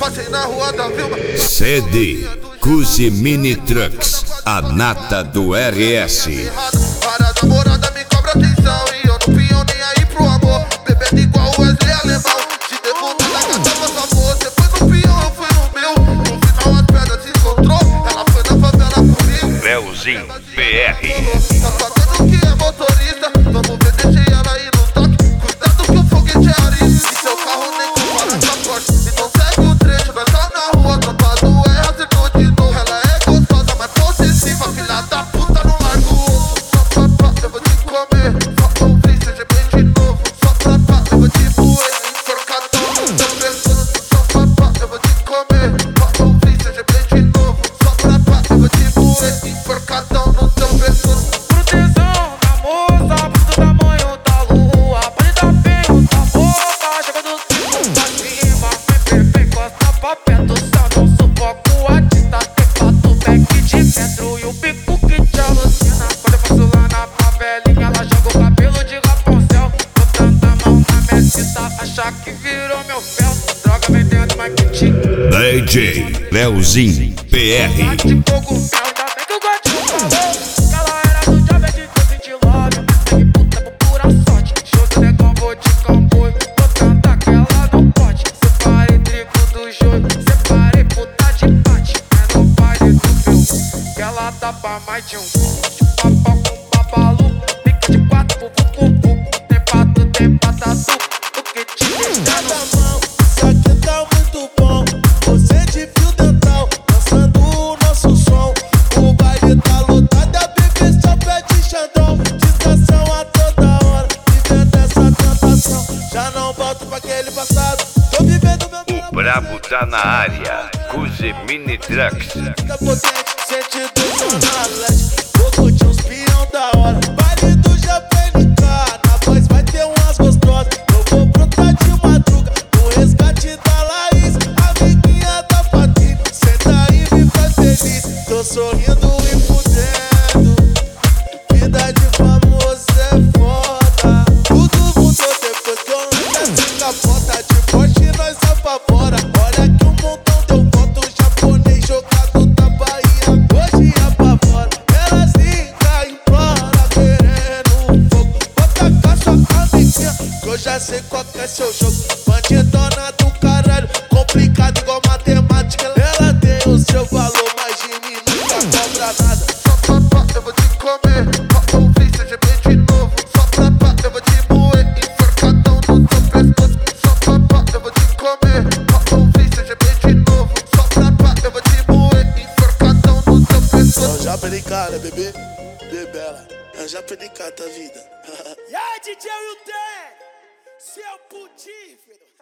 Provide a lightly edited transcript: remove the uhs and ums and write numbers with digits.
Passei na rua da Vilma. CD Cusi Mini Trucks, a nata do RS. Para namorada me cobra atenção e eu não pinho nem aí pro amor. Bebendo igual o Wesley Alemão. Te devolvo na gata, por favor. Você foi no pinho, eu fui no meu. No final as pedras se encontrou. Ela foi na favela comigo. Leozinho PR. Tá pagando que é motorista. Vamos ver, deixei ela aí no toque. Cuidado que o foguete é arisco. E seu carro nem compara capote. Então segue o trecho, nós tá na rua. Tropa do R, acertou de novo. Ela é gostosa, mas possessiva. Filha da puta, não larga o osso. Só pra eu vou te comer. Só ouvir, seja bem de novo. Só pra eu vou te moer. Enforcadão no teu pescoço. Só pra eu vou te comer. Só ouvir, seja bem de novo. Só pra eu vou te moer. Enforcadão no teu pescoço. Proteção da moça, pro tamanho da lua. Pode dar feio da boca, chega do tipo pra cima. Vem, costa pra perto, só não sufoco a tinta. Tem pato, back de metro e o bico que te alucina. Quando eu passo lá na favelinha, ela joga o cabelo de Rapunzel. Botando a mão na minha cinta, achar que virou meu fel. Droga vendendo mais que te DJ Leozinho PR. de fogo, ainda bem que eu gosto de falou. Ela era do diabetes que eu senti love. Pegue puta por pura sorte. Show do negão, vou de comboio. Vou cantar que ela não pode. Separei trigo do joio. Separei puta de pate. É no baile do meu. Que ela dá pra mais de um. De papau com babalu. Pica de quatro pro vucu. Tem pato, tem patatu. O que te deixa no mão? Isso aqui tá muito bom. Você de fio dental, dançando o nosso som. O baile tá lotado, a bebê só pede xandão. Distração a toda hora, vivendo essa tentação. Já não volto pra aquele passado, tô vivendo meu O brabo tá na área. Cusi Mini Trucks. Fica potente, sentido zona leste. Vou curtir uns pião da hora. Baile do JPNK, na voz vai ter umas gostosas. Eu vou brotar de madruga, no resgate da Laís. Amiguinha da Patrícia, senta aí e me faz feliz. Tô sorrindo e fudendo, vida de famoso é foda. Tudo mudou depois que eu lancei essa capota. De Porsche nós apavora. Olha que um montão deu voto, japonês jogado da Bahia. Hoje apavora, elas ligam, implora, querendo fogo. Bota cá sua amiguinha, que eu já sei qual que é seu jogo. Bandidona do caralho, complicado igual matemática. Ela tem o seu valor, mas de mim nunca cobra nada. Só pra eu vou te comer. Só ouvir, seja bem de novo. Só pra eu vou te moer. Enforcadão no teu pescoço. Só pra eu vou te comer. Só ouvir, seja bem de novo. Só pra eu vou te moer. Enforcadão no teu pescoço. Já pelicar, né, bebê? Bebela, já pelicar tua vida. E aí, DJ Wilton, seu putífero.